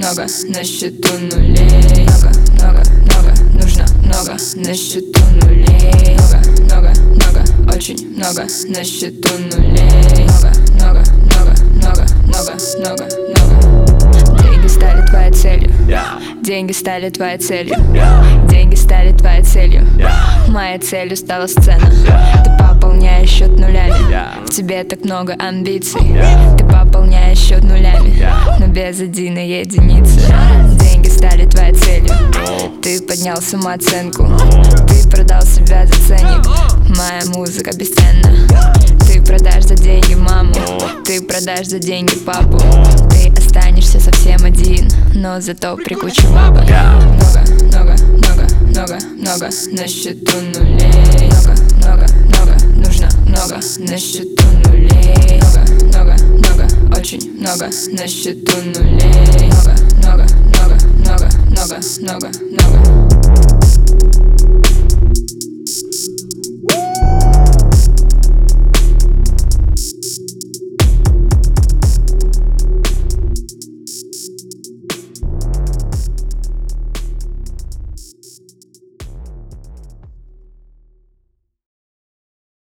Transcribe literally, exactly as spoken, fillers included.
много, на счету нулей. Много, много, много, нужно много, на счету нулей. Много, много, много, очень много, на счету нулей. Много, много, много, много, много, много, много. Деньги стали твоей целью, деньги стали твоей целью, деньги стали твоей целью. Моей целью стала сцена. Ты пополняешь счет нулями, в тебе так много амбиций. Ты пополняешь счет нулями, но без единой единицы. Деньги стали твоей целью, ты поднял самооценку, ты продал себя за ценник. Моя музыка бесценна. Ты продашь за деньги маму, ты продашь за деньги папу. Ты останешься совсем один, но зато при куче бабок. Много, много, много, много, много, на счету нулей. Много, много, много, нужно много, на счету нулей. Много, много, много, очень много, на счету нулей. Много, много, много, много, много, много, много.